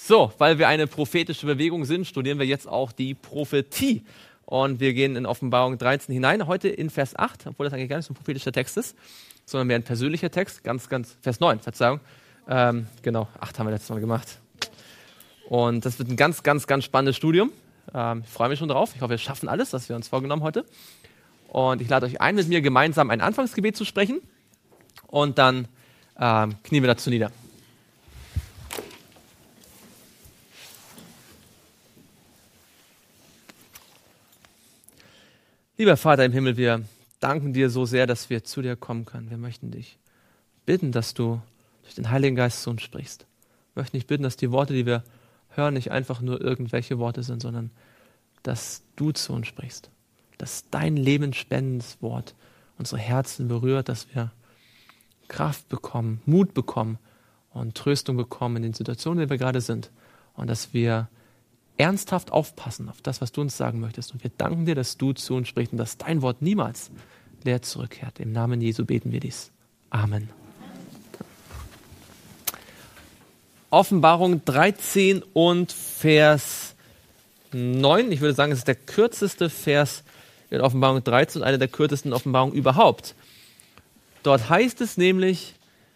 So, weil wir eine prophetische Bewegung sind, studieren wir jetzt auch die Prophetie. Und wir gehen in Offenbarung 13 hinein, heute in Vers 8, obwohl das eigentlich gar nicht so ein prophetischer Text ist, sondern mehr ein persönlicher Text, Vers 9, Verzeihung. Genau, 8 haben wir letztes Mal gemacht. Und das wird ein ganz spannendes Studium. Ich freue mich schon drauf. Ich hoffe, wir schaffen alles, was wir uns vorgenommen heute. Und ich lade euch ein, mit mir gemeinsam ein Anfangsgebet zu sprechen. Und dann knien wir dazu nieder. Lieber Vater im Himmel, wir danken dir so sehr, dass wir zu dir kommen können. Wir möchten dich bitten, dass du durch den Heiligen Geist zu uns sprichst. Wir möchten dich bitten, dass die Worte, die wir hören, nicht einfach nur irgendwelche Worte sind, sondern dass du zu uns sprichst. Dass dein lebensspendendes Wort unsere Herzen berührt, dass wir Kraft bekommen, Mut bekommen und Tröstung bekommen in den Situationen, in denen wir gerade sind. Und dass wir ernsthaft aufpassen auf das, was du uns sagen möchtest. Und wir danken dir, dass du zu uns sprichst und dass dein Wort niemals leer zurückkehrt. Im Namen Jesu beten wir dies. Amen. Offenbarung 13 und Vers 9. Ich würde sagen, es ist der kürzeste Vers in Offenbarung 13 und eine der kürzesten Offenbarungen überhaupt. Dort heißt es nämlich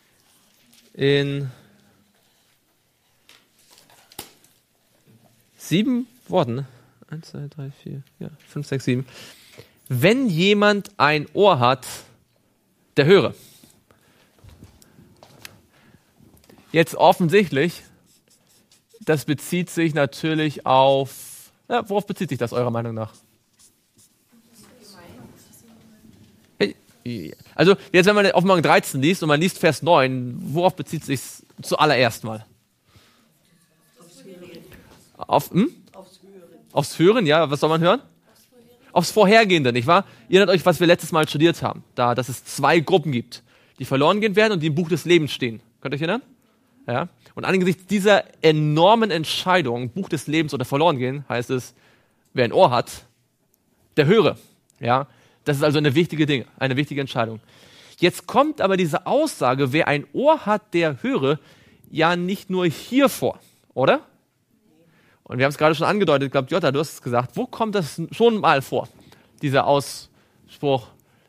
in 7 Worten, 1, 2, 3, 4, 5, 6, 7. Wenn jemand ein Ohr hat, der höre. Jetzt offensichtlich, das bezieht sich natürlich auf, worauf bezieht sich das eurer Meinung nach? Also jetzt, wenn man Offenbarung 13 liest und man liest Vers 9, worauf bezieht sich zuallererst mal? Aufs Hören, ja, was soll man hören? Aufs Vorhergehende, nicht wahr? Ihr erinnert euch, was wir letztes Mal studiert haben, dass es 2 Gruppen gibt, die verloren gehen werden und die im Buch des Lebens stehen. Könnt ihr euch erinnern? Ja. Und angesichts dieser enormen Entscheidung, Buch des Lebens oder verloren gehen, heißt es, wer ein Ohr hat, der höre. Ja. Das ist also eine wichtige Entscheidung. Jetzt kommt aber diese Aussage, wer ein Ohr hat, der höre, ja nicht nur hier vor, oder? Und wir haben es gerade schon angedeutet, ich glaube, Jutta, du hast es gesagt, wo kommt das schon mal vor, dieser Ausspruch?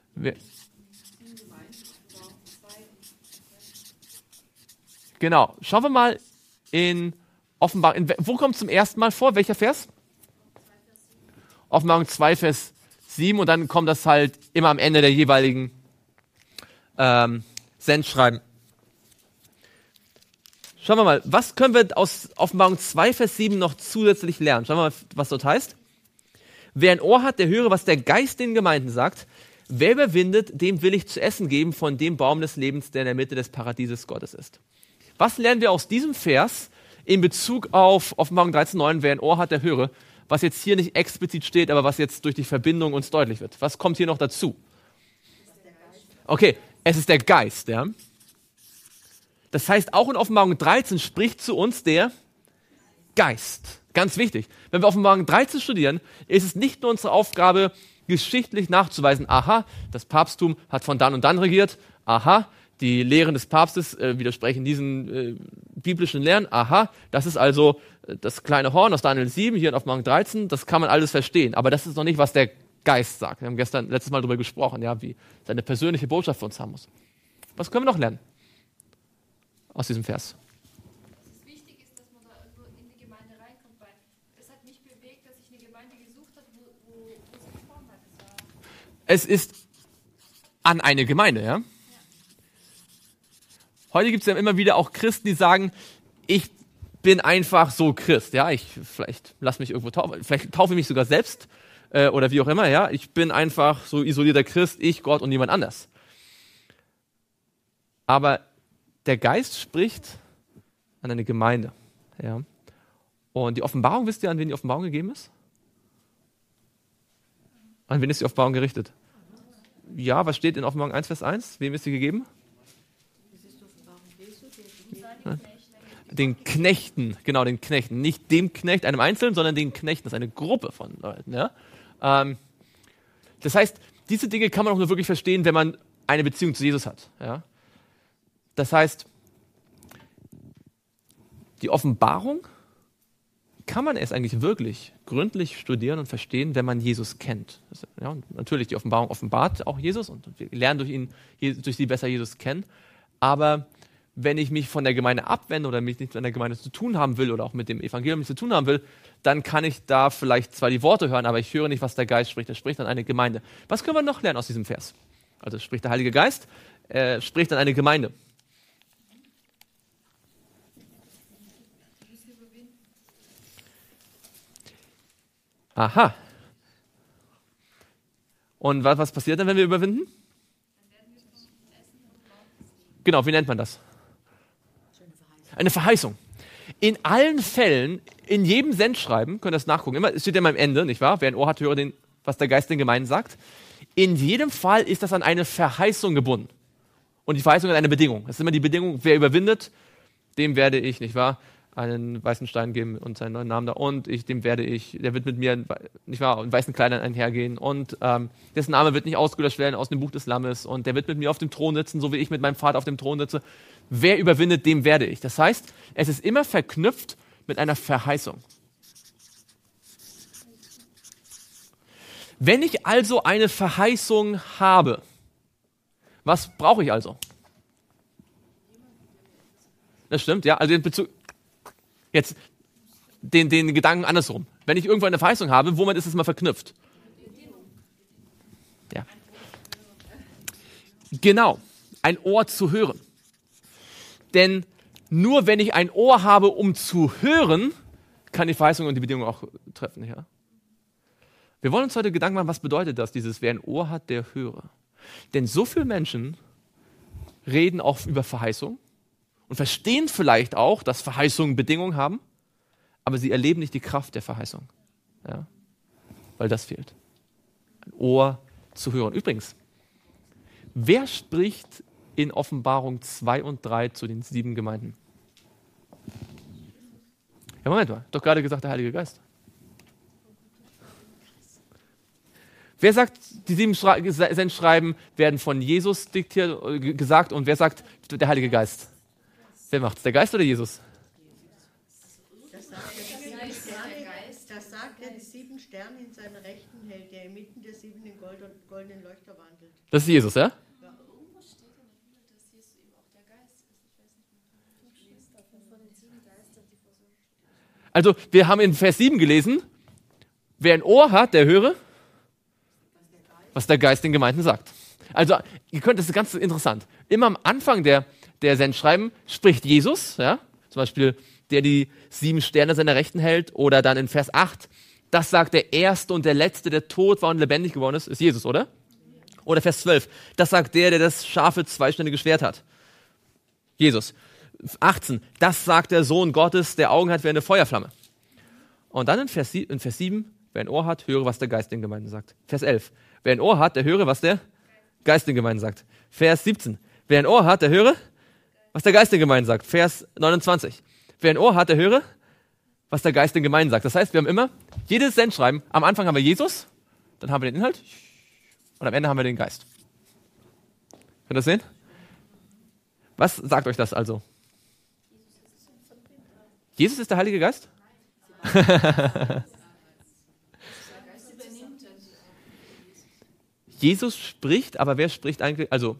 Genau, schauen wir mal in Offenbarung, wo kommt es zum ersten Mal vor? Welcher Vers? Offenbarung 2, Vers 7 und dann kommt das halt immer am Ende der jeweiligen Sendschreiben. Schauen wir mal, was können wir aus Offenbarung 2, Vers 7 noch zusätzlich lernen? Schauen wir mal, was dort heißt. Wer ein Ohr hat, der höre, was der Geist den Gemeinden sagt. Wer überwindet, dem will ich zu essen geben von dem Baum des Lebens, der in der Mitte des Paradieses Gottes ist. Was lernen wir aus diesem Vers in Bezug auf Offenbarung 13,9, wer ein Ohr hat, der höre, was jetzt hier nicht explizit steht, aber was jetzt durch die Verbindung uns deutlich wird? Was kommt hier noch dazu? Okay, es ist der Geist, ja. Das heißt, auch in Offenbarung 13 spricht zu uns der Geist. Ganz wichtig. Wenn wir Offenbarung 13 studieren, ist es nicht nur unsere Aufgabe, geschichtlich nachzuweisen, aha, das Papsttum hat von dann und dann regiert, aha, die Lehren des Papstes widersprechen diesen biblischen Lehren, aha, das ist also das kleine Horn aus Daniel 7, hier in Offenbarung 13, das kann man alles verstehen. Aber das ist noch nicht, was der Geist sagt. Wir haben letztes Mal darüber gesprochen, ja, wie seine persönliche Botschaft für uns haben muss. Was können wir noch lernen aus diesem Vers? Dass es wichtig ist, dass man da irgendwo in die Gemeinde reinkommt, weil es hat mich bewegt, dass ich eine Gemeinde gesucht habe, wo es gesprochen hat. Es ist an eine Gemeinde, ja? Heute gibt es ja immer wieder auch Christen, die sagen, ich bin einfach so Christ, ja, vielleicht lass mich irgendwo taufen, vielleicht taufe ich mich sogar selbst oder wie auch immer, ja, ich bin einfach so isolierter Christ, ich, Gott und niemand anders. Aber der Geist spricht an eine Gemeinde, ja. Und die Offenbarung, wisst ihr, an wen die Offenbarung gegeben ist? An wen ist die Offenbarung gerichtet? Ja, was steht in Offenbarung 1, Vers 1? Wem ist sie gegeben? Den Knechten, genau, den Knechten. Nicht dem Knecht, einem Einzelnen, sondern den Knechten. Das ist eine Gruppe von Leuten. Ja? Das heißt, diese Dinge kann man auch nur wirklich verstehen, wenn man eine Beziehung zu Jesus hat. Ja? Das heißt, die Offenbarung kann man es eigentlich wirklich gründlich studieren und verstehen, wenn man Jesus kennt. Ja, natürlich, die Offenbarung offenbart auch Jesus und wir lernen durch sie besser Jesus kennen. Aber wenn ich mich von der Gemeinde abwende oder mich nicht mit der Gemeinde zu tun haben will oder auch mit dem Evangelium nichts zu tun haben will, dann kann ich da vielleicht zwar die Worte hören, aber ich höre nicht, was der Geist spricht. Er spricht an eine Gemeinde. Was können wir noch lernen aus diesem Vers? Also spricht der Heilige Geist, spricht an eine Gemeinde. Aha. Und was passiert dann, wenn wir überwinden? Genau, wie nennt man das? Eine Verheißung. In allen Fällen, in jedem Sendschreiben, könnt ihr das nachgucken, es steht ja immer am Ende, nicht wahr? Wer ein Ohr hat, höre was der Geist den Gemeinden sagt. In jedem Fall ist das an eine Verheißung gebunden. Und die Verheißung hat eine Bedingung. Das ist immer die Bedingung, wer überwindet, dem werde ich, nicht wahr, einen weißen Stein geben und seinen neuen Namen da. Und der wird mit mir, nicht wahr, in weißen Kleidern einhergehen. Und dessen Name wird nicht ausgelöscht werden aus dem Buch des Lammes. Und der wird mit mir auf dem Thron sitzen, so wie ich mit meinem Vater auf dem Thron sitze. Wer überwindet, dem werde ich. Das heißt, es ist immer verknüpft mit einer Verheißung. Wenn ich also eine Verheißung habe, was brauche ich also? Das stimmt, ja. Also den Bezug, jetzt den Gedanken andersrum. Wenn ich irgendwo eine Verheißung habe, womit ist es mal verknüpft? Ja. Genau, ein Ohr zu hören. Denn nur wenn ich ein Ohr habe, um zu hören, kann die Verheißung und die Bedingung auch treffen. Ja? Wir wollen uns heute Gedanken machen, was bedeutet das, wer ein Ohr hat, der höre. Denn so viele Menschen reden auch über Verheißung und verstehen vielleicht auch, dass Verheißungen Bedingungen haben, aber sie erleben nicht die Kraft der Verheißung. Ja? Weil das fehlt. Ein Ohr zu hören. Übrigens, wer spricht in Offenbarung 2 und 3 zu den 7 Gemeinden? Ja, Moment mal, doch gerade gesagt der Heilige Geist. Wer sagt, die 7 Sendschreiben werden von Jesus gesagt und wer sagt, der Heilige Geist? Wer macht's, der Geist oder Jesus? Das sagt er, die 7 Sterne in seiner Rechten hält, der inmitten der 7 den goldenen Leuchter wandelt. Das ist Jesus, ja? Also, wir haben in Vers 7 gelesen, wer ein Ohr hat, der höre, was der Geist den Gemeinden sagt. Also, das ist ganz interessant. Immer am Anfang der Sendschreiben spricht Jesus, ja, zum Beispiel, der die 7 Sterne seiner Rechten hält, oder dann in Vers 8, das sagt der Erste und der Letzte, der tot war und lebendig geworden ist Jesus, oder? Oder Vers 12, das sagt der das scharfe, zweischneidige Schwert hat. Jesus. 18, das sagt der Sohn Gottes, der Augen hat wie eine Feuerflamme. Und dann in Vers 7, wer ein Ohr hat, höre, was der Geist den Gemeinden sagt. Vers 11, wer ein Ohr hat, der höre, was der Geist den Gemeinden sagt. Vers 17, wer ein Ohr hat, der höre, was der Geist den Gemeinden sagt. Vers 29, wer ein Ohr hat, der höre, was der Geist den Gemeinden sagt. Das heißt, wir haben immer, jedes Sendschreiben, am Anfang haben wir Jesus, dann haben wir den Inhalt und am Ende haben wir den Geist. Könnt ihr das sehen? Was sagt euch das also? Jesus ist der Heilige Geist? Jesus spricht, aber wer spricht eigentlich? Also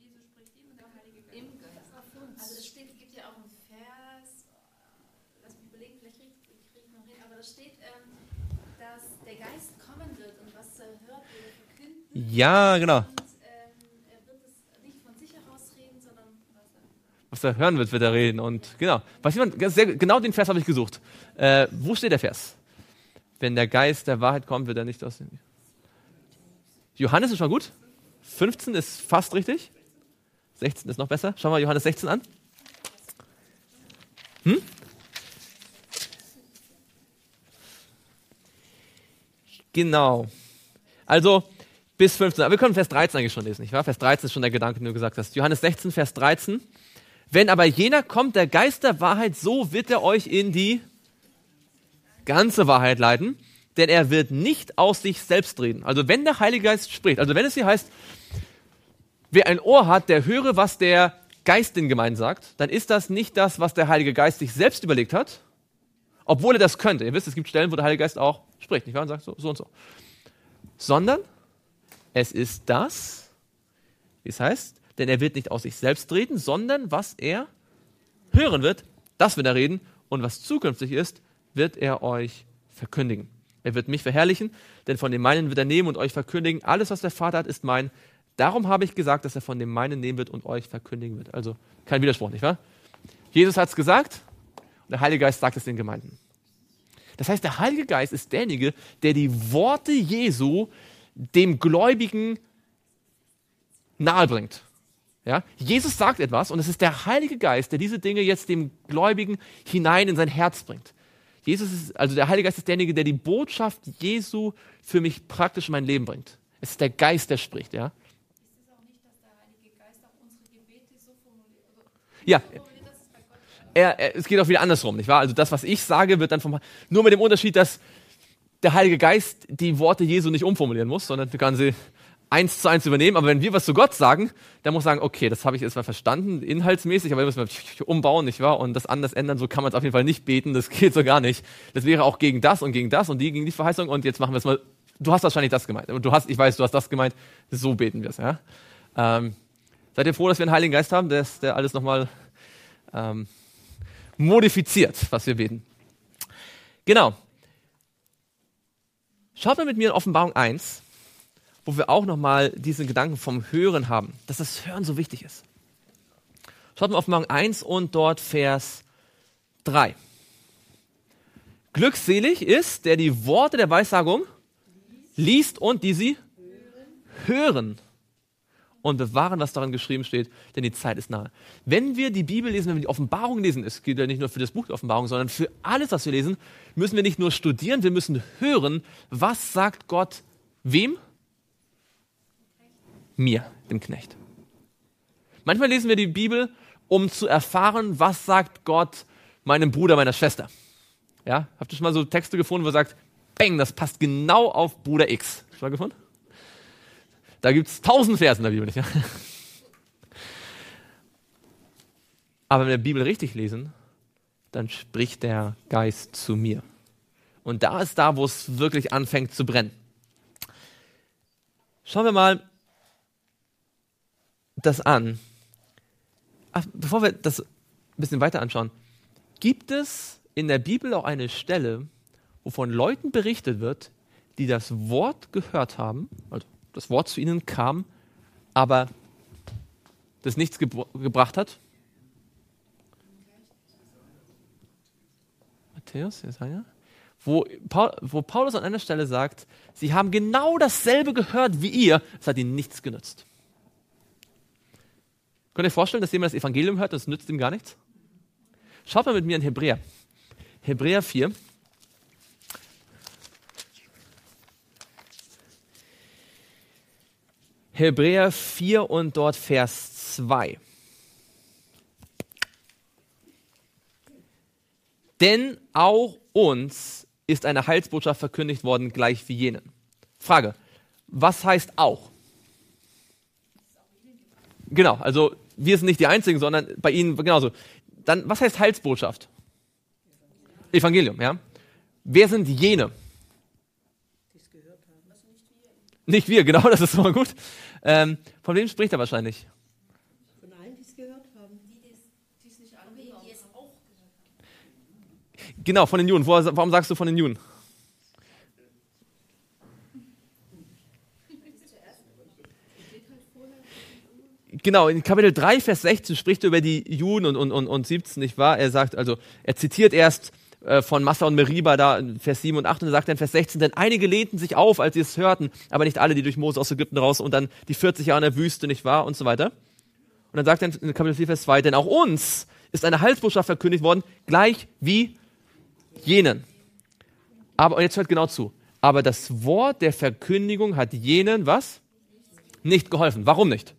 es gibt ja auch einen Vers, lass mich überlegen, vielleicht kriege ich noch hin, aber da steht, dass der Geist kommen wird und was er hört, wird er verkünden. ja, genau. Und er wird es nicht von sich heraus reden, sondern Was er hören wird er reden. Und genau. Genau den Vers habe ich gesucht. Wo steht der Vers? Wenn der Geist der Wahrheit kommt, wird er nicht aus dem. Johannes ist schon gut. 15 ist fast richtig. 16 ist noch besser. Schauen wir Johannes 16 an. Genau. Also bis 15. Aber wir können Vers 13 eigentlich schon lesen, nicht wahr? Vers 13 ist schon der Gedanke, den du gesagt hast. Johannes 16, Vers 13. Wenn aber jener kommt, der Geist der Wahrheit, so wird er euch in die ganze Wahrheit leiten, denn er wird nicht aus sich selbst reden. Also wenn der Heilige Geist spricht, also wenn es hier heißt, wer ein Ohr hat, der höre, was der Geist den Gemeinden sagt, dann ist das nicht das, was der Heilige Geist sich selbst überlegt hat, obwohl er das könnte. Ihr wisst, es gibt Stellen, wo der Heilige Geist auch spricht, nicht wahr? Und sagt so und so. Sondern es ist das, wie es heißt, denn er wird nicht aus sich selbst reden, sondern was er hören wird, das wird er reden, und was zukünftig ist, wird er euch verkündigen. Er wird mich verherrlichen, denn von dem meinen wird er nehmen und euch verkündigen. Alles, was der Vater hat, ist mein. Darum habe ich gesagt, dass er von dem meinen nehmen wird und euch verkündigen wird. Also kein Widerspruch, nicht wahr? Jesus hat es gesagt und der Heilige Geist sagt es den Gemeinden. Das heißt, der Heilige Geist ist derjenige, der die Worte Jesu dem Gläubigen nahebringt. Ja? Jesus sagt etwas und es ist der Heilige Geist, der diese Dinge jetzt dem Gläubigen hinein in sein Herz bringt. Also der Heilige Geist ist derjenige, der die Botschaft Jesu für mich praktisch in mein Leben bringt. Es ist der Geist, der spricht. Ja? Ist es auch nicht, dass der Heilige Geist auch unsere Gebete so formuliert? Ja. Dass es bei Gott Es geht auch wieder andersrum, nicht wahr? Also das, was ich sage, wird dann nur mit dem Unterschied, dass der Heilige Geist die Worte Jesu nicht umformulieren muss, sondern wir können sie 1:1 übernehmen. Aber wenn wir was zu Gott sagen, dann muss ich sagen, okay, das habe ich jetzt mal verstanden, inhaltsmäßig, aber wir müssen umbauen, nicht wahr? Und das anders ändern, so kann man es auf jeden Fall nicht beten, das geht so gar nicht. Das wäre auch gegen das und die gegen die Verheißung und jetzt machen wir es mal. Du hast wahrscheinlich das gemeint. Ich weiß, du hast das gemeint, so beten wir es. Ja? Seid ihr froh, dass wir einen Heiligen Geist haben, der alles nochmal modifiziert, was wir beten. Genau. Schaut mal mit mir in Offenbarung 1, wo wir auch nochmal diesen Gedanken vom Hören haben, dass das Hören so wichtig ist. Schaut mal Offenbarung 1 und dort Vers 3. Glückselig ist, der die Worte der Weissagung liest und die sie hören und bewahren, was darin geschrieben steht, denn die Zeit ist nahe. Wenn wir die Bibel lesen, wenn wir die Offenbarung lesen, es gilt ja nicht nur für das Buch der Offenbarung, sondern für alles, was wir lesen, müssen wir nicht nur studieren, wir müssen hören, was sagt Gott wem? Mir, dem Knecht. Manchmal lesen wir die Bibel, um zu erfahren, was sagt Gott meinem Bruder, meiner Schwester. Ja? Habt ihr schon mal so Texte gefunden, wo er sagt, bang, das passt genau auf Bruder X. Schon mal gefunden? Da gibt es 1000 Verse in der Bibel, nicht? Ja? Aber wenn wir die Bibel richtig lesen, dann spricht der Geist zu mir. Und da ist da, wo es wirklich anfängt zu brennen. Schauen wir mal das an. Bevor wir das ein bisschen weiter anschauen, gibt es in der Bibel auch eine Stelle, wo von Leuten berichtet wird, die das Wort gehört haben, also das Wort zu ihnen kam, aber das nichts gebracht hat? Matthäus, Jesaja? Wo Paulus an einer Stelle sagt, sie haben genau dasselbe gehört wie ihr, es hat ihnen nichts genützt. Könnt ihr euch vorstellen, dass jemand das Evangelium hört und es nützt ihm gar nichts? Schaut mal mit mir in Hebräer. Hebräer 4. Hebräer 4 und dort Vers 2. Denn auch uns ist eine Heilsbotschaft verkündigt worden, gleich wie jenen. Frage, was heißt auch? Genau, also wir sind nicht die Einzigen, sondern bei ihnen genauso. Dann, was heißt Heilsbotschaft? Evangelium, ja. Wer sind jene? Die es gehört haben. Also nicht wir, genau, das ist schon mal gut. Von wem spricht er wahrscheinlich? Von allen, die es gehört haben. Die es nicht angenommen, die es auch gehört haben. Genau, von den Juden. Warum sagst du von den Juden? Genau, in Kapitel 3, Vers 16 spricht er über die Juden und 17, nicht wahr? Er sagt, also, er zitiert erst von Massa und Meriba da in Vers 7 und 8 und er sagt dann in Vers 16, denn einige lehnten sich auf, als sie es hörten, aber nicht alle, die durch Mose aus Ägypten raus und dann die 40 Jahre in der Wüste, nicht wahr? Und so weiter. Und dann sagt er in Kapitel 4, Vers 2, denn auch uns ist eine Heilsbotschaft verkündigt worden, gleich wie jenen. Aber, und jetzt hört genau zu, aber das Wort der Verkündigung hat jenen, was? Nicht geholfen. Warum nicht?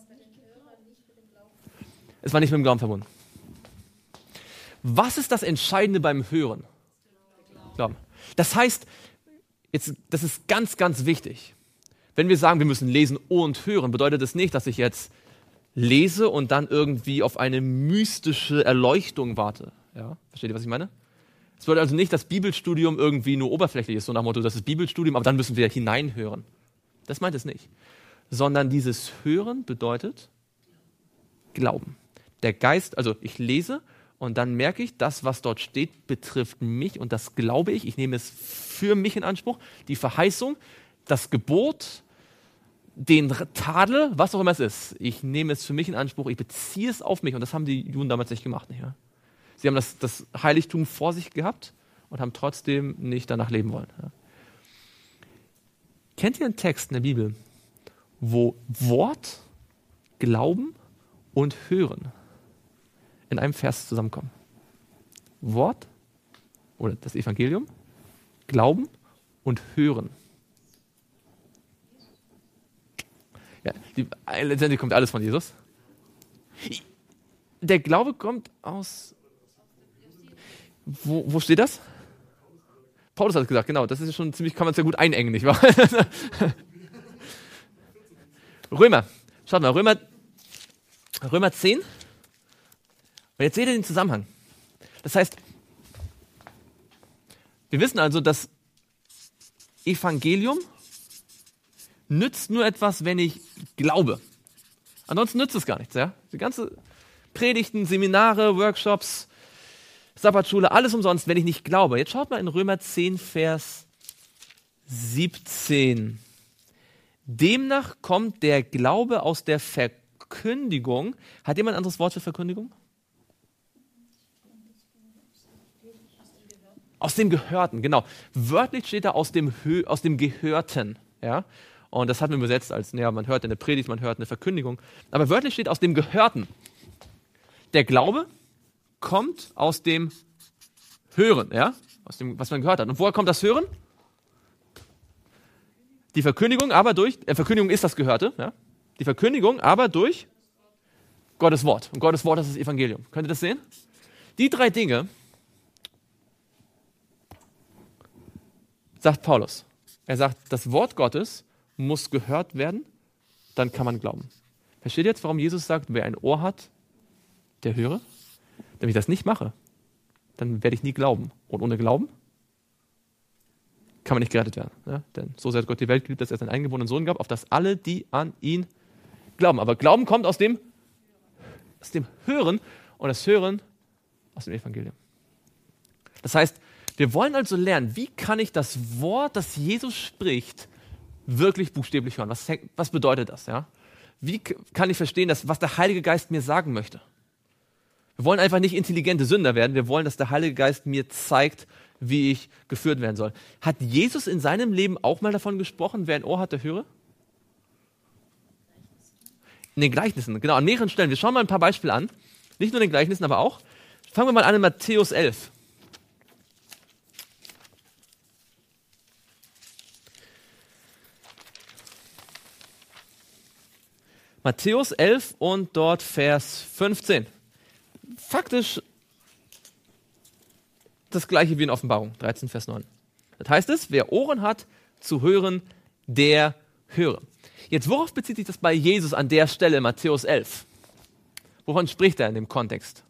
Es war nicht mit dem Glauben verbunden. Was ist das Entscheidende beim Hören? Glauben. Das heißt, das ist ganz, ganz wichtig. Wenn wir sagen, wir müssen lesen und hören, bedeutet das nicht, dass ich jetzt lese und dann irgendwie auf eine mystische Erleuchtung warte. Ja? Versteht ihr, was ich meine? Es bedeutet also nicht, dass Bibelstudium irgendwie nur oberflächlich ist, so nach dem Motto, das ist Bibelstudium, aber dann müssen wir hineinhören. Das meint es nicht. Sondern dieses Hören bedeutet Glauben. Der Geist, also ich lese und dann merke ich, das, was dort steht, betrifft mich und das glaube ich. Ich nehme es für mich in Anspruch. Die Verheißung, das Gebot, den Tadel, was auch immer es ist. Ich nehme es für mich in Anspruch, ich beziehe es auf mich. Und das haben die Juden damals nicht gemacht. Nicht, ja? Sie haben das Heiligtum vor sich gehabt und haben trotzdem nicht danach leben wollen. Ja? Kennt ihr einen Text in der Bibel, wo Wort, Glauben und Hören in einem Vers zusammenkommen? Wort oder das Evangelium, Glauben und Hören. Ja, letztendlich kommt alles von Jesus. Der Glaube kommt aus... Wo steht das? Paulus hat gesagt, genau, das ist schon ziemlich, kann man es ja gut einengen, nicht wahr? Römer, schaut mal, Römer 10. Und jetzt seht ihr den Zusammenhang. Das heißt, wir wissen also, das Evangelium nützt nur etwas, wenn ich glaube. Ansonsten nützt es gar nichts. Ja? Die ganze Predigten, Seminare, Workshops, Sabbatschule, alles umsonst, wenn ich nicht glaube. Jetzt schaut mal in Römer 10, Vers 17. Demnach kommt der Glaube aus der Verkündigung. Hat jemand ein anderes Wort für Verkündigung? Aus dem Gehörten, genau. Wörtlich steht da aus dem Gehörten. Ja? Und das hat man übersetzt als, naja, man hört eine Predigt, man hört eine Verkündigung. Aber wörtlich steht aus dem Gehörten. Der Glaube kommt aus dem Hören, ja? Aus dem, was man gehört hat. Und woher kommt das Hören? Die Verkündigung, aber durch, Verkündigung ist das Gehörte, ja? Die Verkündigung, aber durch Gottes Wort. Und Gottes Wort ist das Evangelium. Könnt ihr das sehen? Die drei Dinge, sagt Paulus. Er sagt, das Wort Gottes muss gehört werden, dann kann man glauben. Versteht ihr jetzt, warum Jesus sagt, wer ein Ohr hat, der höre? Wenn ich das nicht mache, dann werde ich nie glauben. Und ohne Glauben kann man nicht gerettet werden. Ja? Denn so sehr hat Gott die Welt geliebt, dass er seinen eingeborenen Sohn gab, auf dass alle, die an ihn glauben. Aber Glauben kommt aus dem Hören und das Hören aus dem Evangelium. Das heißt, wir wollen also lernen, wie kann ich das Wort, das Jesus spricht, wirklich buchstäblich hören? Was bedeutet das? Ja? Wie kann ich verstehen, was der Heilige Geist mir sagen möchte? Wir wollen einfach nicht intelligente Sünder werden. Wir wollen, dass der Heilige Geist mir zeigt, wie ich geführt werden soll. Hat Jesus in seinem Leben auch mal davon gesprochen, wer ein Ohr hat, der höre? In den Gleichnissen, genau, an mehreren Stellen. Wir schauen mal ein paar Beispiele an. Nicht nur in den Gleichnissen, aber auch. Fangen wir mal an in Matthäus 11. Matthäus 11 und dort Vers 15. Faktisch das gleiche wie in Offenbarung 13, Vers 9. Das heißt es, wer Ohren hat zu hören, der höre. Jetzt, worauf bezieht sich das bei Jesus an der Stelle, Matthäus 11? Wovon spricht er in dem Kontext?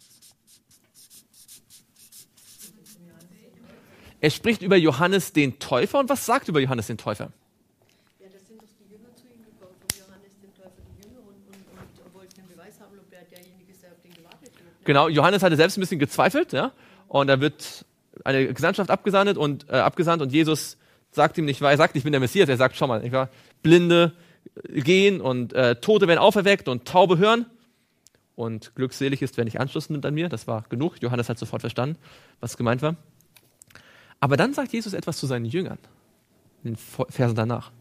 Er spricht über Johannes den Täufer. Und was sagt er über Johannes den Täufer? Ja, das sind doch die Jünger zu ihm gekommen, von Johannes dem Täufer, die Jünger, und wollten einen Beweis haben, ob er derjenige ist, der auf den gewartet wird. Ne? Genau, Johannes hatte selbst ein bisschen gezweifelt, ja, und da wird eine Gesandtschaft abgesandt und Jesus sagt ihm nicht, weil er sagt, ich bin der Messias, er sagt, schau mal, nicht wahr? Blinde gehen und Tote werden auferweckt und Taube hören und glückselig ist, wer nicht Anschluss nimmt an mir, das war genug, Johannes hat sofort verstanden, was gemeint war. Aber dann sagt Jesus etwas zu seinen Jüngern, in den Versen danach,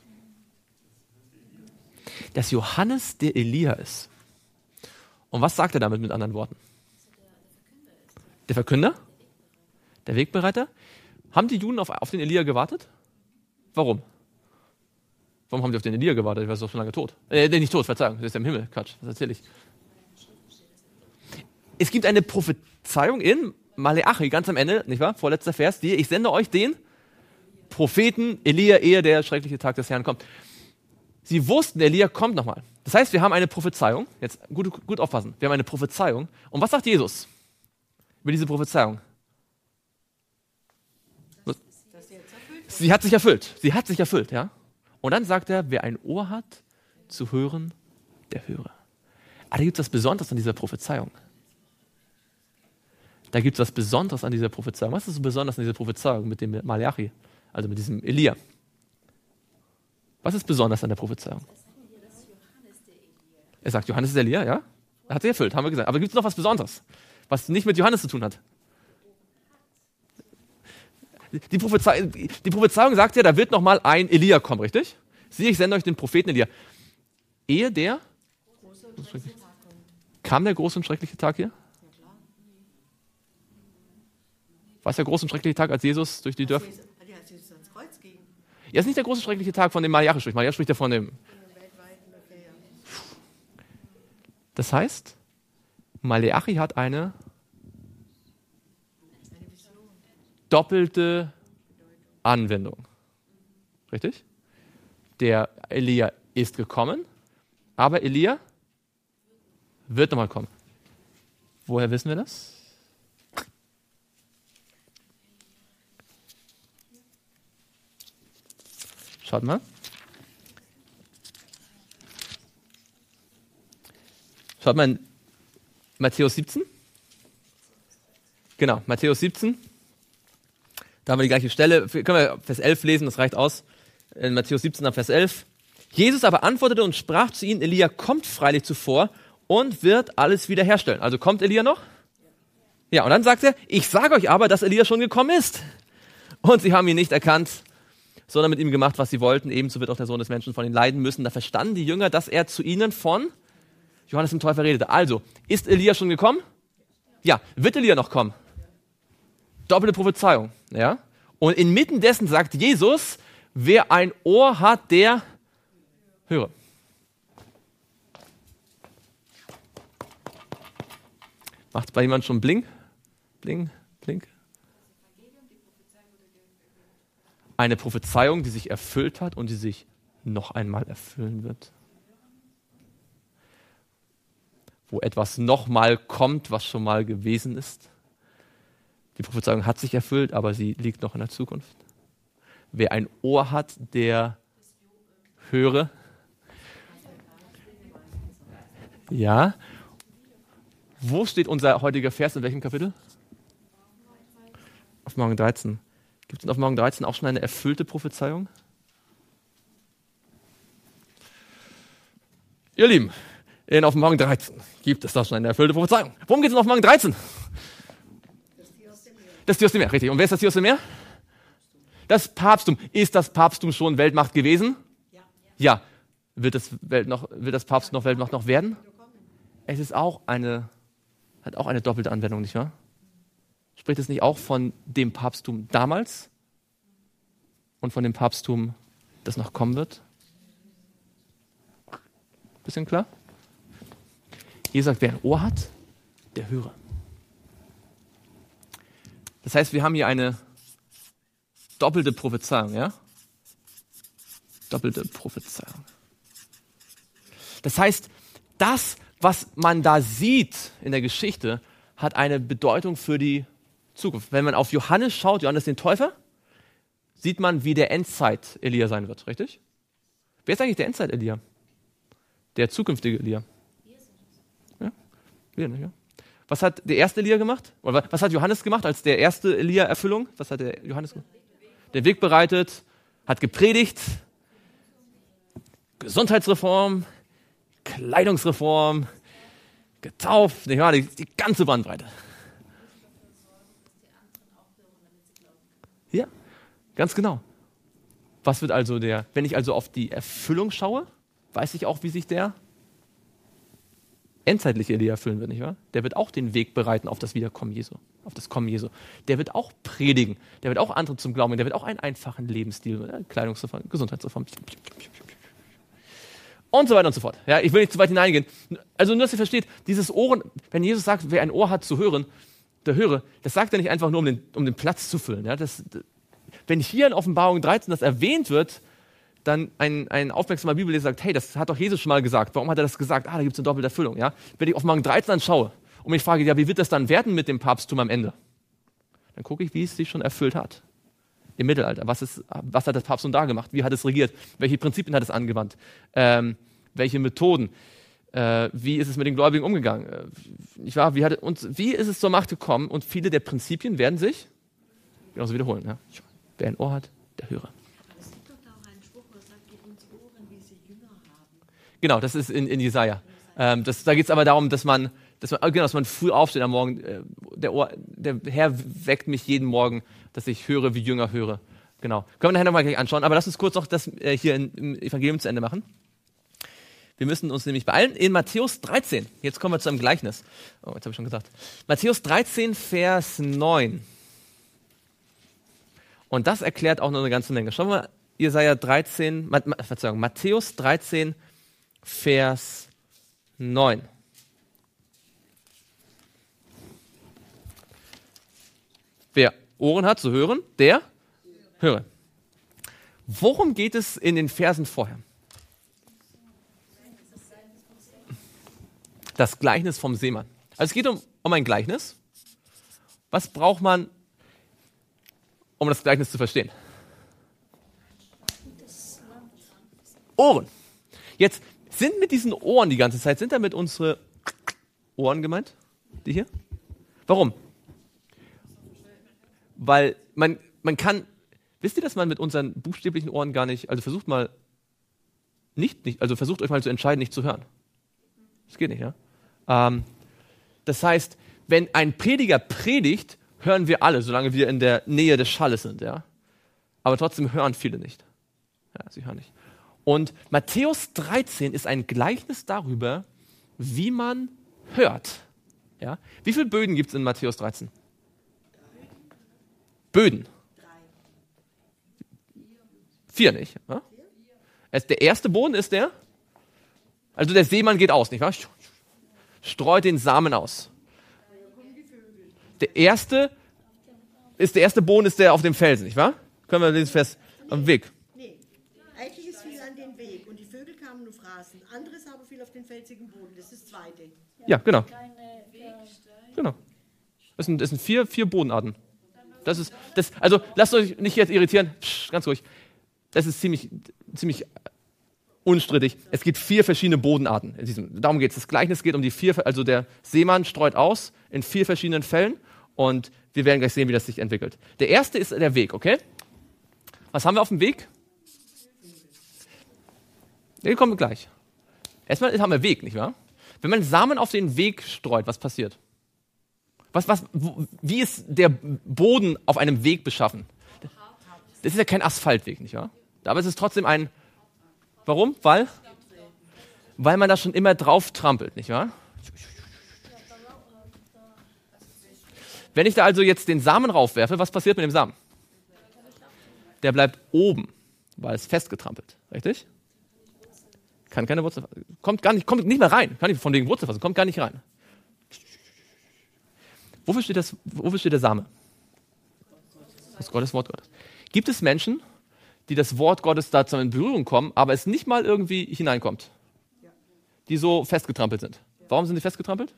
dass Johannes der Elia ist. Und was sagt er damit mit anderen Worten? Der Verkünder? Der Wegbereiter? Haben die Juden auf den Elia gewartet? Warum? Warum haben die auf den Elia gewartet? Er ist doch schon lange tot. Nicht tot, Verzeihung, der ist ja im Himmel. Quatsch, was erzähle ich? Es gibt eine Prophezeiung in Maleachi, ganz am Ende, nicht wahr? Vorletzter Vers, ich sende euch den Propheten Elia, ehe der schreckliche Tag des Herrn kommt. Sie wussten, Elia kommt nochmal. Das heißt, wir haben eine Prophezeiung. Jetzt gut aufpassen. Wir haben eine Prophezeiung. Und was sagt Jesus über diese Prophezeiung? Sie hat sich erfüllt. Sie hat sich erfüllt, ja. Und dann sagt er, wer ein Ohr hat, zu hören, der höre. Aber da gibt es was Besonderes an dieser Prophezeiung. Da gibt es was Besonderes an dieser Prophezeiung. Was ist so besonders an dieser Prophezeiung mit dem Malachi, also mit diesem Elia? Was ist besonders an der Prophezeiung? Er sagt, Johannes ist Elia, ja? Er hat sich erfüllt, haben wir gesagt. Aber gibt es noch was Besonderes, was nicht mit Johannes zu tun hat? Die Prophezeiung sagt ja, da wird nochmal ein Elia kommen, richtig? Siehe, ich sende euch den Propheten Elia. Ehe der... Kam der große und schreckliche Tag hier? War es der große und schreckliche Tag, als Jesus durch die Dörfer... Ja, ist nicht der große und schreckliche Tag, von dem Malachi spricht. Malachi spricht ja von dem... Das heißt, Malachi hat eine doppelte Anwendung. Richtig? Der Elia ist gekommen, aber Elia wird nochmal kommen. Woher wissen wir das? Schaut mal. Schaut mal in Matthäus 17. Genau, Matthäus 17. Da haben wir die gleiche Stelle. Können wir Vers 11 lesen, das reicht aus. In Matthäus 17, Vers 11. Jesus aber antwortete und sprach zu ihnen, Elia kommt freilich zuvor und wird alles wiederherstellen. Also kommt Elia noch? Ja, und dann sagt er, ich sage euch aber, dass Elia schon gekommen ist. Und sie haben ihn nicht erkannt, sondern mit ihm gemacht, was sie wollten. Ebenso wird auch der Sohn des Menschen von ihnen leiden müssen. Da verstanden die Jünger, dass er zu ihnen von Johannes dem Täufer redete. Also, ist Elia schon gekommen? Ja. Wird Elia noch kommen? Doppelte Prophezeiung. Ja? Und inmitten dessen sagt Jesus, wer ein Ohr hat, der höre. Macht es bei jemandem schon Bling? Bling? Blink? Eine Prophezeiung, die sich erfüllt hat und die sich noch einmal erfüllen wird. Wo etwas nochmal kommt, was schon mal gewesen ist. Die Prophezeiung hat sich erfüllt, aber sie liegt noch in der Zukunft. Wer ein Ohr hat, der höre. Ja. Wo steht unser heutiger Vers? In welchem Kapitel? Offenbarung 13. Gibt es in Offenbarung 13 auch schon eine erfüllte Prophezeiung? Ihr Lieben, in Offenbarung 13 gibt es da schon eine erfüllte Prophezeiung. Worum geht es in Offenbarung 13? Das Tier aus dem Meer, richtig. Und wer ist das Tier aus dem Meer? Das Papsttum. Ist das Papsttum schon Weltmacht gewesen? Ja. Wird das Papsttum noch Weltmacht noch werden? Es ist auch hat auch eine doppelte Anwendung, nicht wahr? Spricht es nicht auch von dem Papsttum damals und von dem Papsttum, das noch kommen wird? Bisschen klar? Jesus sagt, wer ein Ohr hat, der höre. Das heißt, wir haben hier eine doppelte Prophezeiung, ja? Doppelte Prophezeiung. Das heißt, das, was man da sieht in der Geschichte, hat eine Bedeutung für die Zukunft. Wenn man auf Johannes schaut, Johannes den Täufer, sieht man, wie der Endzeit-Elia sein wird, richtig? Wer ist eigentlich der Endzeit-Elia? Der zukünftige Elia. Ja? Wir nicht, ja? Was hat der erste Elia gemacht? Oder was hat Johannes gemacht als der erste Elia-Erfüllung? Was hat der Johannes gemacht? Den Weg bereitet, hat gepredigt, Gesundheitsreform, Kleidungsreform, getauft, nicht wahr? Die ganze Bandbreite. Ja, ganz genau. Was wird also wenn ich also auf die Erfüllung schaue, weiß ich auch, wie sich der endzeitliche Elia erfüllen wird, nicht wahr? Der wird auch den Weg bereiten auf das Wiederkommen Jesu, auf das Kommen Jesu. Der wird auch predigen, der wird auch andere zum Glauben, der wird auch einen einfachen Lebensstil, Kleidungsreform, Gesundheitsreform und so weiter und so fort. Ja, ich will nicht zu weit hineingehen. Also nur, dass ihr versteht, dieses Ohren, wenn Jesus sagt, wer ein Ohr hat zu hören, der höre, das sagt er nicht einfach nur, um den Platz zu füllen. Ja, wenn hier in Offenbarung 13 das erwähnt wird, dann ein aufmerksamer Bibelleser sagt, hey, das hat doch Jesus schon mal gesagt. Warum hat er das gesagt? Da gibt es eine doppelte Erfüllung. Ja? Wenn ich Offenbarung 13 anschaue und mich frage, ja, wie wird das dann werden mit dem Papsttum am Ende? Dann gucke ich, wie es sich schon erfüllt hat. im Mittelalter? Was hat das Papsttum da gemacht? Wie hat es regiert? Welche Prinzipien hat es angewandt? Welche Methoden? Wie ist es mit den Gläubigen umgegangen? Nicht wahr? Wie ist es zur Macht gekommen? Und viele der Prinzipien werden sich genauso wiederholen. Ja? Wer ein Ohr hat, der höre. Aber es gibt doch da auch einen Spruch, wo es sagt, gib uns Ohren, wie sie Jünger haben. Genau, das ist in Jesaja. Da geht es aber darum, dass man früh aufsteht am Morgen. Der Herr weckt mich jeden Morgen, dass ich höre, wie Jünger höre. Genau. Können wir nachher nochmal gleich anschauen. Aber lass uns kurz noch das hier im Evangelium zu Ende machen. Wir müssen uns nämlich beeilen. In Matthäus 13, jetzt kommen wir zu einem Gleichnis. Oh, jetzt habe ich schon gesagt. Matthäus 13, Vers 9. Und das erklärt auch noch eine ganze Menge. Schauen wir mal, Matthäus 13, Vers 9. Wer Ohren hat zu hören, der höre. Worum geht es in den Versen vorher? Das Gleichnis vom Seemann. Also es geht um ein Gleichnis. Was braucht man, um das Gleichnis zu verstehen? Ohren. Jetzt sind mit diesen Ohren die ganze Zeit, sind damit unsere Ohren gemeint? Die hier? Warum? Weil man kann, wisst ihr, dass man mit unseren buchstäblichen Ohren gar nicht, also versucht euch mal zu entscheiden, nicht zu hören. Das geht nicht, ja? Das heißt, wenn ein Prediger predigt, hören wir alle, solange wir in der Nähe des Schalles sind, ja? Aber trotzdem hören viele nicht. Ja, sie hören nicht. Und Matthäus 13 ist ein Gleichnis darüber, wie man hört. Ja? Wie viele Böden gibt es in Matthäus 13? Böden. 4 nicht. Ja? Der erste Boden ist der, also der Seemann geht aus, nicht wahr? Streut den Samen aus. Der erste Boden ist der auf dem Felsen, nicht wahr? Können wir lesen Vers am Weg. Nee, etliches fiel an den Weg und die Vögel kamen und fraßen. Anderes aber fiel auf den felsigen Boden. Das ist das zweite. Ja, genau. Das sind vier Bodenarten. Also lasst euch nicht jetzt irritieren, ganz ruhig. Das ist ziemlich unstrittig. Es gibt 4 verschiedene Bodenarten. Darum geht es. Das Gleichnis geht um die 4, also der Seemann streut aus in 4 verschiedenen Fällen und wir werden gleich sehen, wie das sich entwickelt. Der erste ist der Weg, okay? Was haben wir auf dem Weg? Den kommen wir gleich. Erstmal haben wir Weg, nicht wahr? Wenn man Samen auf den Weg streut, was passiert? Wie ist der Boden auf einem Weg beschaffen? Das ist ja kein Asphaltweg, nicht wahr? Aber es ist trotzdem ein... Warum? Weil man da schon immer drauf trampelt, nicht wahr? Wenn ich da also jetzt den Samen raufwerfe, was passiert mit dem Samen? Der bleibt oben, weil es festgetrampelt, richtig? Kann keine Wurzel fassen. Kommt nicht mehr rein. Kann nicht von wegen Wurzel fassen, kommt gar nicht rein. Wofür steht der Same? Das Wort Gottes. Gibt es Menschen, die das Wort Gottes dazu in Berührung kommen, aber es nicht mal irgendwie hineinkommt? Die so festgetrampelt sind. Warum sind die festgetrampelt?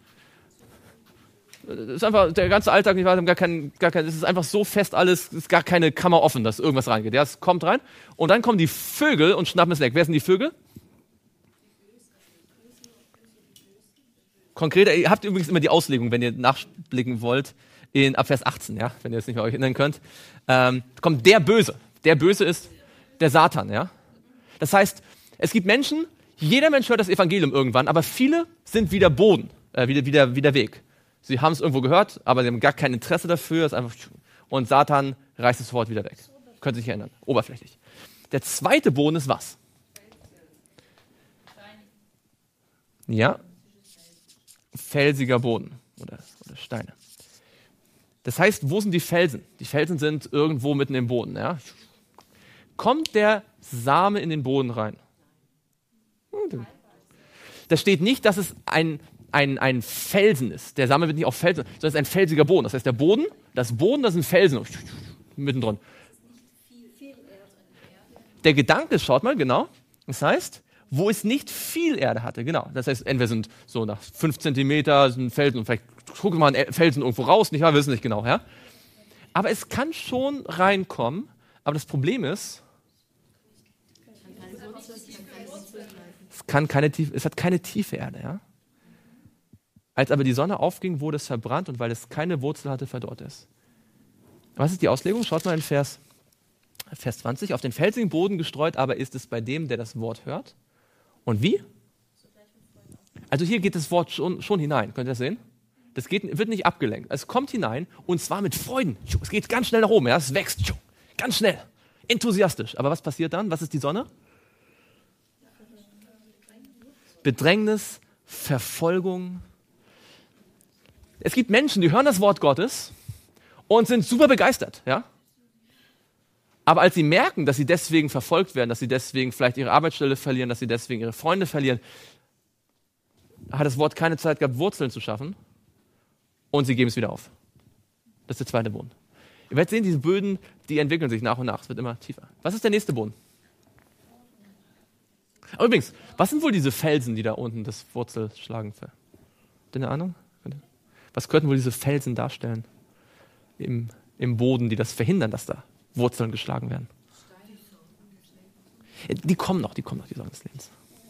Das ist einfach der ganze Alltag, nicht wahr? Es ist einfach so fest alles, es ist gar keine Kammer offen, dass irgendwas reingeht. Ja, es kommt rein und dann kommen die Vögel und schnappen es weg. Wer sind die Vögel? Konkret, ihr habt übrigens immer die Auslegung, wenn ihr nachblicken wollt, ab Vers 18, ja, wenn ihr es nicht mehr euch erinnern könnt. Kommt der Böse. Der Böse ist der Satan, ja. Das heißt, es gibt Menschen, jeder Mensch hört das Evangelium irgendwann, aber viele sind wie der Boden, wie der Weg. Sie haben es irgendwo gehört, aber sie haben gar kein Interesse dafür. Und Satan reißt es sofort wieder weg. Können Sie sich erinnern. Oberflächlich. Der zweite Boden ist was? Ja. Felsiger Boden oder Steine. Das heißt, wo sind die Felsen? Die Felsen sind irgendwo mitten im Boden. Ja? Kommt der Same in den Boden rein? Da steht nicht, dass es ein Felsen ist. Der Same wird nicht auf Felsen, sondern es ist ein felsiger Boden. Das heißt, das Boden, das sind Felsen mittendrin. Der Gedanke, schaut mal, genau. Das heißt, wo es nicht viel Erde hatte, genau. Das heißt, entweder sind so nach 5 Zentimeter sind Felsen und vielleicht gucken wir mal einen Felsen irgendwo raus, nicht wahr? Wir wissen nicht genau, ja. Aber es kann schon reinkommen. Aber das Problem ist, es hat keine tiefe Erde. Ja? Als aber die Sonne aufging, wurde es verbrannt und weil es keine Wurzel hatte, verdorrt es. Was ist die Auslegung? Schaut mal in Vers 20. Auf den felsigen Boden gestreut aber ist es bei dem, der das Wort hört. Und wie? Also hier geht das Wort schon hinein. Könnt ihr das sehen? Das wird nicht abgelenkt. Es kommt hinein und zwar mit Freuden. Es geht ganz schnell nach oben. Ja? Es wächst ganz schnell. Enthusiastisch. Aber was passiert dann? Was ist die Sonne? Bedrängnis, Verfolgung. Es gibt Menschen, die hören das Wort Gottes und sind super begeistert. Ja? Aber als sie merken, dass sie deswegen verfolgt werden, dass sie deswegen vielleicht ihre Arbeitsstelle verlieren, dass sie deswegen ihre Freunde verlieren, hat das Wort keine Zeit gehabt, Wurzeln zu schaffen und sie geben es wieder auf. Das ist der zweite Boden. Ihr werdet sehen, diese Böden, die entwickeln sich nach und nach. Es wird immer tiefer. Was ist der nächste Boden? Aber übrigens, was sind wohl diese Felsen, die da unten das Wurzelschlagen? Habt ihr eine Ahnung? Was könnten wohl diese Felsen darstellen im Boden, die das verhindern, dass da Wurzeln geschlagen werden? Die kommen noch, die Sorgen des Lebens.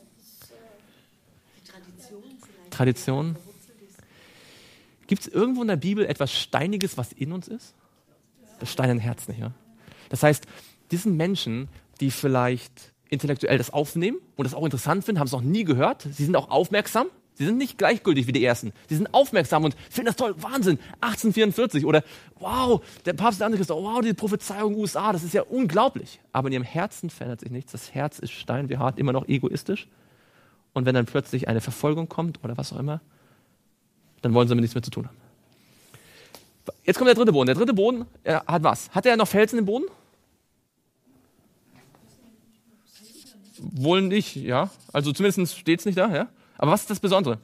Tradition. Gibt es irgendwo in der Bibel etwas Steiniges, was in uns ist? Das steinerne Herz nicht, ja? Das heißt, diesen Menschen, die vielleicht intellektuell das aufnehmen und das auch interessant finden, haben es noch nie gehört, sie sind auch aufmerksam, sie sind nicht gleichgültig wie die Ersten, sie sind aufmerksam und finden das toll, Wahnsinn, 1844 oder wow, der Papst der Antichrist, wow, die Prophezeiung USA, das ist ja unglaublich. Aber in ihrem Herzen verändert sich nichts, das Herz ist steinbehaart, immer noch egoistisch und wenn dann plötzlich eine Verfolgung kommt oder was auch immer, dann wollen sie damit nichts mehr zu tun haben. Jetzt kommt der dritte Boden. Der dritte Boden hat was? Hat er noch Felsen im Boden? Wohl nicht, ja. Also zumindest steht es nicht da, ja. Aber was ist das Besondere?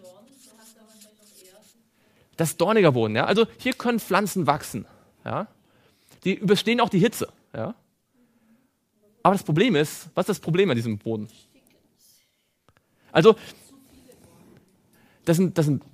Das ist dorniger Boden, ja. Also hier können Pflanzen wachsen, ja. Die überstehen auch die Hitze, ja. Aber das Problem ist, was ist das Problem an diesem Boden? Also, das sind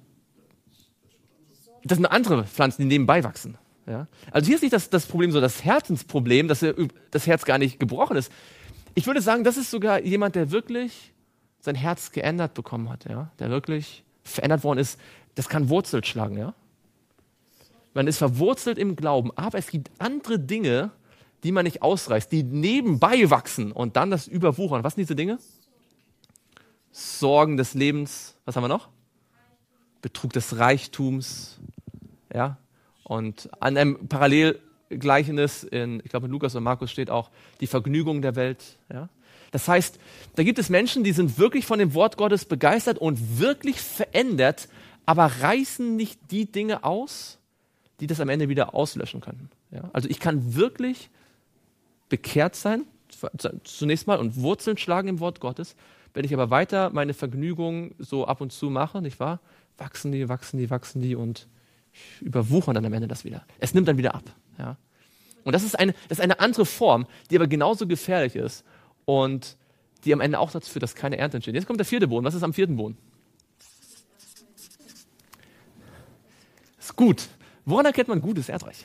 andere Pflanzen, die nebenbei wachsen. Ja? Also hier ist nicht das Problem so das Herzensproblem, dass das Herz gar nicht gebrochen ist. Ich würde sagen, das ist sogar jemand, der wirklich sein Herz geändert bekommen hat, ja? Der wirklich verändert worden ist. Das kann Wurzel schlagen. Ja? Man ist verwurzelt im Glauben, aber es gibt andere Dinge, die man nicht ausreißt, die nebenbei wachsen und dann das überwuchern. Was sind diese Dinge? Sorgen des Lebens. Was haben wir noch? Betrug des Reichtums. Ja, und an einem Parallelgleichnis ich glaube in Lukas und Markus steht auch die Vergnügung der Welt. Ja? Das heißt, da gibt es Menschen, die sind wirklich von dem Wort Gottes begeistert und wirklich verändert, aber reißen nicht die Dinge aus, die das am Ende wieder auslöschen können. Ja? Also ich kann wirklich bekehrt sein, zunächst mal, und Wurzeln schlagen im Wort Gottes. Wenn ich aber weiter meine Vergnügung so ab und zu mache, nicht wahr? Wachsen die und überwuchern dann am Ende das wieder. Es nimmt dann wieder ab. Ja? Und das ist eine andere Form, die aber genauso gefährlich ist und die am Ende auch dazu führt, dass keine Ernte entsteht. Jetzt kommt der vierte Boden. Was ist am vierten Boden? Das ist gut. Woran erkennt man gutes Erdreich?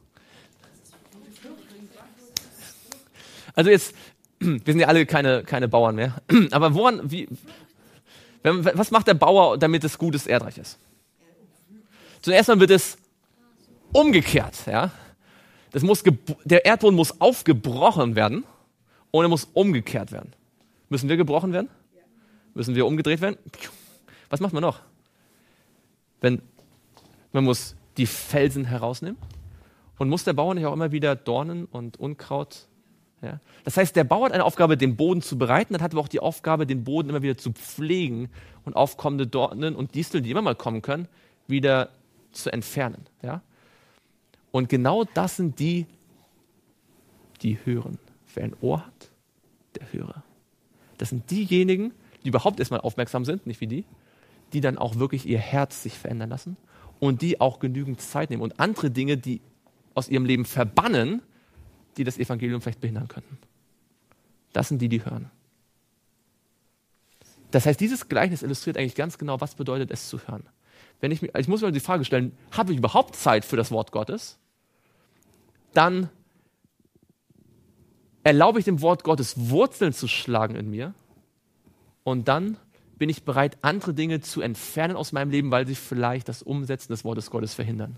Also jetzt, wir sind ja alle keine Bauern mehr, aber was macht der Bauer, damit es gutes Erdreich ist? Zuerst mal wird es umgekehrt. Ja? Der Erdboden muss aufgebrochen werden und er muss umgekehrt werden. Müssen wir gebrochen werden? Müssen wir umgedreht werden? Was macht man noch? Man muss die Felsen herausnehmen und muss der Bauer nicht auch immer wieder Dornen und Unkraut. Ja? Das heißt, der Bauer hat eine Aufgabe, den Boden zu bereiten, dann hat aber auch die Aufgabe, den Boden immer wieder zu pflegen und aufkommende Dornen und Disteln, die immer mal kommen können, wieder zu entfernen. Ja? Und genau das sind die hören. Wer ein Ohr hat, der höre. Das sind diejenigen, die überhaupt erstmal aufmerksam sind, nicht wie die dann auch wirklich ihr Herz sich verändern lassen und die auch genügend Zeit nehmen und andere Dinge, die aus ihrem Leben verbannen, die das Evangelium vielleicht behindern könnten. Das sind die hören. Das heißt, dieses Gleichnis illustriert eigentlich ganz genau, was bedeutet es zu hören. Ich muss mir die Frage stellen, habe ich überhaupt Zeit für das Wort Gottes? dann erlaube ich dem Wort Gottes Wurzeln zu schlagen in mir und dann bin ich bereit, andere Dinge zu entfernen aus meinem Leben, weil sie vielleicht das Umsetzen des Wortes Gottes verhindern.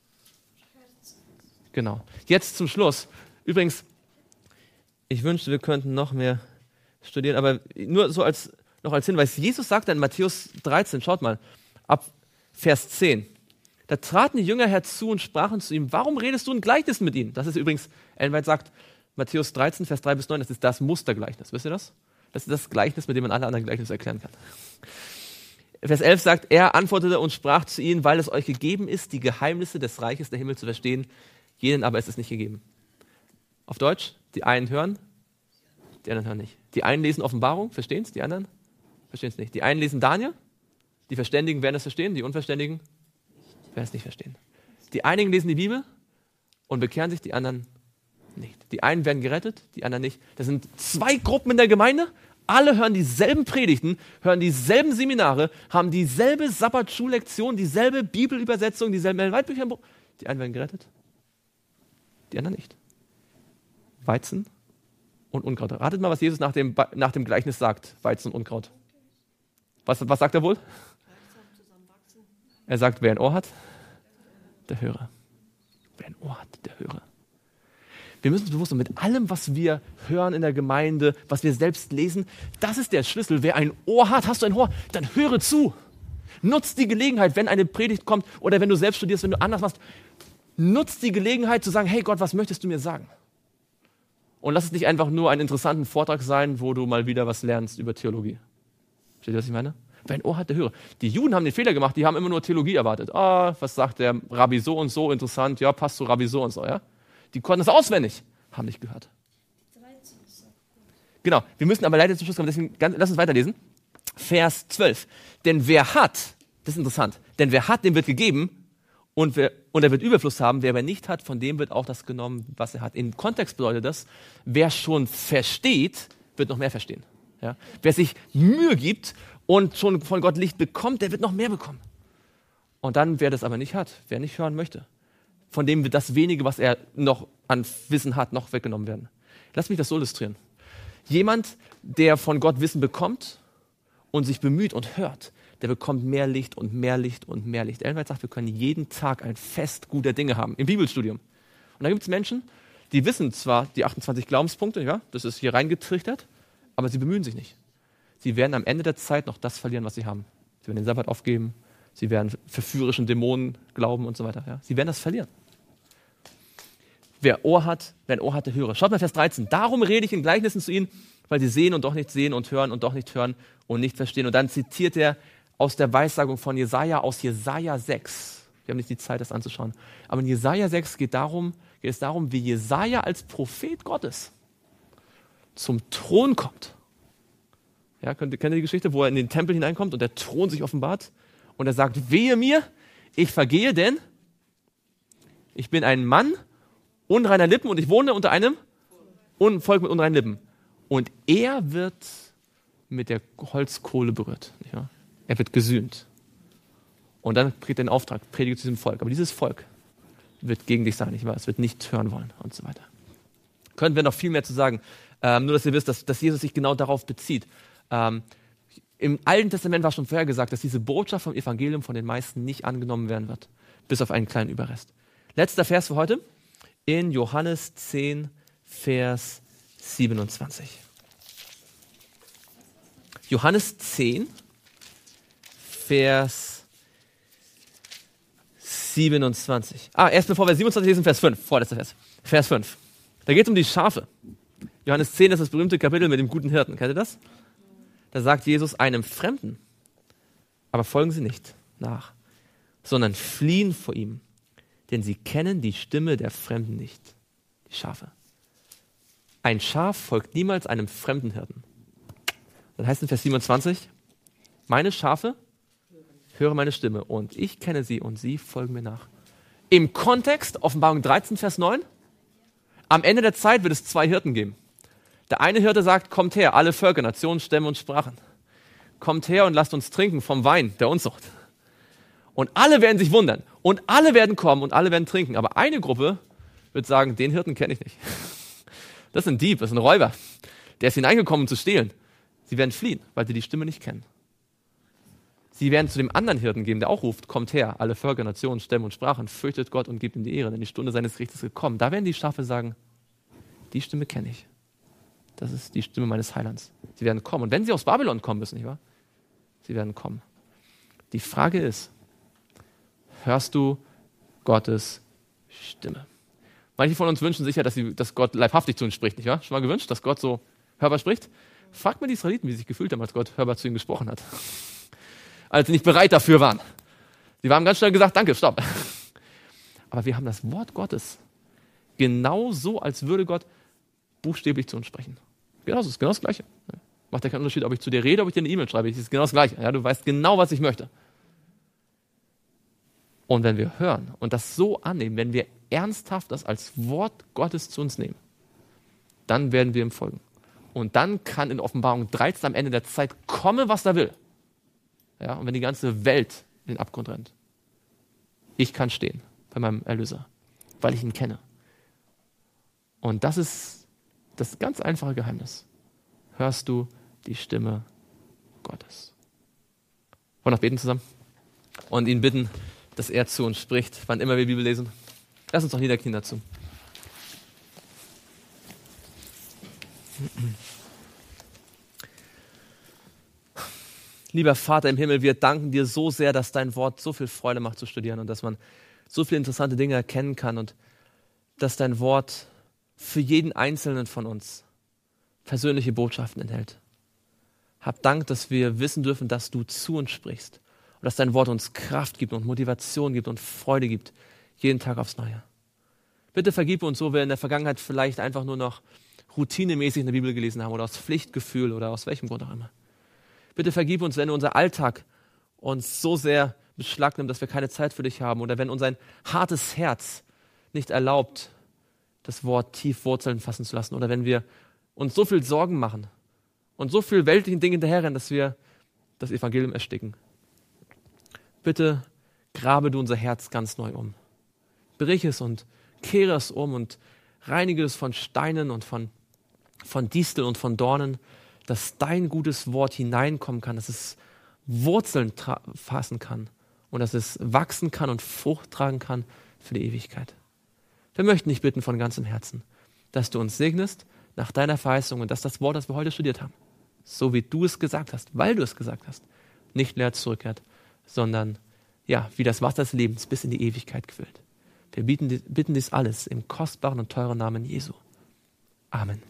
Genau. Jetzt zum Schluss. Übrigens, ich wünschte, wir könnten noch mehr studieren, aber nur so noch als Hinweis. Jesus sagt in Matthäus 13, schaut mal, ab Vers 10. Da traten die Jünger herzu und sprachen zu ihm, warum redest du in Gleichnissen mit ihnen? Das ist übrigens, Ellen White sagt, Matthäus 13, Vers 3 bis 9, das ist das Mustergleichnis. Wisst ihr das? Das ist das Gleichnis, mit dem man alle anderen Gleichnisse erklären kann. Vers 11 sagt, er antwortete und sprach zu ihnen, weil es euch gegeben ist, die Geheimnisse des Reiches der Himmel zu verstehen, jenen aber ist es nicht gegeben. Auf Deutsch, die einen hören, die anderen hören nicht. Die einen lesen Offenbarung, verstehen es, die anderen verstehen es nicht. Die einen lesen Daniel, die Verständigen werden es verstehen, die Unverständigen werden es nicht verstehen. Die einigen lesen die Bibel und bekehren sich, die anderen nicht. Die einen werden gerettet, die anderen nicht. Das sind zwei Gruppen in der Gemeinde. Alle hören dieselben Predigten, hören dieselben Seminare, haben dieselbe Sabbatschullektion, dieselbe Bibelübersetzung, dieselben Weitbücher. Die einen werden gerettet, die anderen nicht. Weizen und Unkraut. Ratet mal, was Jesus nach dem Gleichnis sagt. Weizen und Unkraut. Was sagt er wohl? Er sagt, wer ein Ohr hat, der höre. Wer ein Ohr hat, der höre. Wir müssen uns bewusst sein, mit allem, was wir hören in der Gemeinde, was wir selbst lesen, das ist der Schlüssel. Wer ein Ohr hat, hast du ein Ohr, dann höre zu. Nutz die Gelegenheit, wenn eine Predigt kommt oder wenn du selbst studierst, wenn du anders machst. Nutz die Gelegenheit zu sagen, hey Gott, was möchtest du mir sagen? Und lass es nicht einfach nur einen interessanten Vortrag sein, wo du mal wieder was lernst über Theologie. Versteht ihr, was ich meine? Wer ein Ohr hat, der höre. Die Juden haben den Fehler gemacht, die haben immer nur Theologie erwartet. Was sagt der Rabbi so und so, interessant, ja, passt zu Rabbi so und so, ja. Die konnten es auswendig, haben nicht gehört. Genau, wir müssen aber leider zum Schluss kommen, deswegen lass uns weiterlesen. Vers 12. Denn wer hat, das ist interessant, denn wer hat, dem wird gegeben und er wird Überfluss haben. Wer aber nicht hat, von dem wird auch das genommen, was er hat. Im Kontext bedeutet das, wer schon versteht, wird noch mehr verstehen. Ja? Wer sich Mühe gibt und schon von Gott Licht bekommt, der wird noch mehr bekommen. Und dann, wer das aber nicht hat, wer nicht hören möchte, von dem wird das wenige, was er noch an Wissen hat, noch weggenommen werden. Lass mich das so illustrieren. Jemand, der von Gott Wissen bekommt und sich bemüht und hört, der bekommt mehr Licht und mehr Licht und mehr Licht. Ellen White sagt, wir können jeden Tag ein Fest guter Dinge haben, im Bibelstudium. Und da gibt es Menschen, die wissen zwar die 28 Glaubenspunkte, ja, das ist hier reingetrichtert, aber sie bemühen sich nicht. Sie werden am Ende der Zeit noch das verlieren, was sie haben. Sie werden den Sabbat aufgeben, sie werden verführerischen Dämonen glauben und so weiter. Ja. Sie werden das verlieren. Wer ein Ohr hat, der höre. Schaut mal Vers 13. Darum rede ich in Gleichnissen zu ihnen, weil sie sehen und doch nicht sehen und hören und doch nicht hören und nicht verstehen. Und dann zitiert er aus der Weissagung von Jesaja, aus Jesaja 6. Wir haben nicht die Zeit, das anzuschauen. Aber in Jesaja 6 geht es darum, wie Jesaja als Prophet Gottes zum Thron kommt. Ja, kennt ihr die Geschichte, wo er in den Tempel hineinkommt und der Thron sich offenbart und er sagt, wehe mir, ich vergehe, denn ich bin ein Mann unreiner Lippen und ich wohne unter einem Volk mit unreinen Lippen. Und er wird mit der Holzkohle berührt. Nicht wahr? Er wird gesühnt. Und dann kriegt er den Auftrag, predige zu diesem Volk. Aber dieses Volk wird gegen dich sein, nicht wahr? Es wird nicht hören wollen und so weiter. Können wir noch viel mehr zu sagen. Nur, dass ihr wisst, dass Jesus sich genau darauf bezieht. Im Alten Testament war schon vorher gesagt, dass diese Botschaft vom Evangelium von den meisten nicht angenommen werden wird. Bis auf einen kleinen Überrest. Letzter Vers für heute. In Johannes 10, Vers 27. Johannes 10, Vers 27. Erst bevor wir 27 lesen, Vers 5. Vorletzter Vers. Vers 5. Da geht es um die Schafe. Johannes 10 ist das berühmte Kapitel mit dem guten Hirten. Kennt ihr das? Da sagt Jesus einem Fremden, aber folgen Sie nicht nach, sondern fliehen vor ihm. Denn sie kennen die Stimme der Fremden nicht, die Schafe. Ein Schaf folgt niemals einem fremden Hirten. Dann heißt es in Vers 27, meine Schafe hören meine Stimme und ich kenne sie und sie folgen mir nach. Im Kontext, Offenbarung 13, Vers 9, am Ende der Zeit wird es zwei Hirten geben. Der eine Hirte sagt, kommt her, alle Völker, Nationen, Stämme und Sprachen. Kommt her und lasst uns trinken vom Wein der Unzucht. Und alle werden sich wundern. Und alle werden kommen und alle werden trinken. Aber eine Gruppe wird sagen, den Hirten kenne ich nicht. Das ist ein Dieb, das ist ein Räuber. Der ist hineingekommen, um zu stehlen. Sie werden fliehen, weil sie die Stimme nicht kennen. Sie werden zu dem anderen Hirten geben, der auch ruft, kommt her, alle Völker, Nationen, Stämme und Sprachen, fürchtet Gott und gebt ihm die Ehre, denn die Stunde seines Gerichts ist gekommen. Da werden die Schafe sagen, die Stimme kenne ich. Das ist die Stimme meines Heilands. Sie werden kommen. Und wenn sie aus Babylon kommen müssen, nicht wahr? Sie werden kommen. Die Frage ist, hörst du Gottes Stimme? Manche von uns wünschen sicher, dass Gott leibhaftig zu uns spricht, nicht wahr? Schon mal gewünscht, dass Gott so hörbar spricht? Fragt mal die Israeliten, wie sie sich gefühlt haben, als Gott hörbar zu ihnen gesprochen hat. Als sie nicht bereit dafür waren. Sie haben ganz schnell gesagt, danke, stopp. Aber wir haben das Wort Gottes genauso, als würde Gott buchstäblich zu uns sprechen. Genauso, ist genau das Gleiche. Macht ja keinen Unterschied, ob ich zu dir rede, ob ich dir eine E-Mail schreibe. Es ist genau das Gleiche. Ja, du weißt genau, was ich möchte. Und wenn wir hören und das so annehmen, wenn wir ernsthaft das als Wort Gottes zu uns nehmen, dann werden wir ihm folgen. Und dann kann in Offenbarung 13 am Ende der Zeit komme, was er will. Ja, und wenn die ganze Welt in den Abgrund rennt, ich kann stehen bei meinem Erlöser, weil ich ihn kenne. Und das ist das ganz einfache Geheimnis. Hörst du die Stimme Gottes? Wollen wir noch beten zusammen? Und ihn bitten, dass er zu uns spricht, wann immer wir Bibel lesen. Lass uns doch niederknien dazu. Lieber Vater im Himmel, wir danken dir so sehr, dass dein Wort so viel Freude macht zu studieren und dass man so viele interessante Dinge erkennen kann und dass dein Wort für jeden Einzelnen von uns persönliche Botschaften enthält. Hab Dank, dass wir wissen dürfen, dass du zu uns sprichst und dass dein Wort uns Kraft gibt und Motivation gibt und Freude gibt, jeden Tag aufs Neue. Bitte vergib uns, wo wir in der Vergangenheit vielleicht einfach nur noch routinemäßig in der Bibel gelesen haben oder aus Pflichtgefühl oder aus welchem Grund auch immer. Bitte vergib uns, wenn unser Alltag uns so sehr beschlagnimmt, dass wir keine Zeit für dich haben oder wenn uns ein hartes Herz nicht erlaubt, das Wort tief Wurzeln fassen zu lassen oder wenn wir uns so viel Sorgen machen und so viel weltlichen Dingen hinterherrennen, dass wir das Evangelium ersticken. Bitte grabe du unser Herz ganz neu um. Brich es und kehre es um und reinige es von Steinen und von Disteln und von Dornen, dass dein gutes Wort hineinkommen kann, dass es Wurzeln fassen kann und dass es wachsen kann und Frucht tragen kann für die Ewigkeit. Wir möchten dich bitten von ganzem Herzen, dass du uns segnest nach deiner Verheißung und dass das Wort, das wir heute studiert haben, so wie du es gesagt hast, weil du es gesagt hast, nicht leer zurückkehrt, sondern ja, wie das Wasser des Lebens bis in die Ewigkeit quillt. Wir bitten dies alles im kostbaren und teuren Namen Jesu. Amen.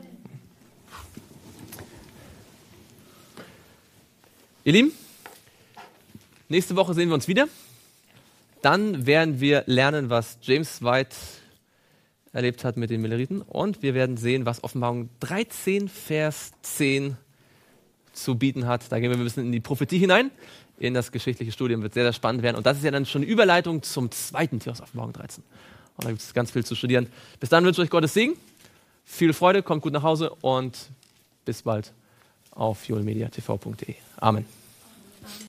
Ihr Lieben, nächste Woche sehen wir uns wieder. Dann werden wir lernen, was James White erlebt hat mit den Milleriten. Und wir werden sehen, was Offenbarung 13, Vers 10 zu bieten hat. Da gehen wir ein bisschen in die Prophetie hinein, in das geschichtliche Studium. Wird sehr, sehr spannend werden. Und das ist ja dann schon eine Überleitung zum zweiten Teil aus Offenbarung 13. Und da gibt es ganz viel zu studieren. Bis dann wünsche ich euch Gottes Segen. Viel Freude, kommt gut nach Hause und bis bald auf joelmediatv.de. Amen.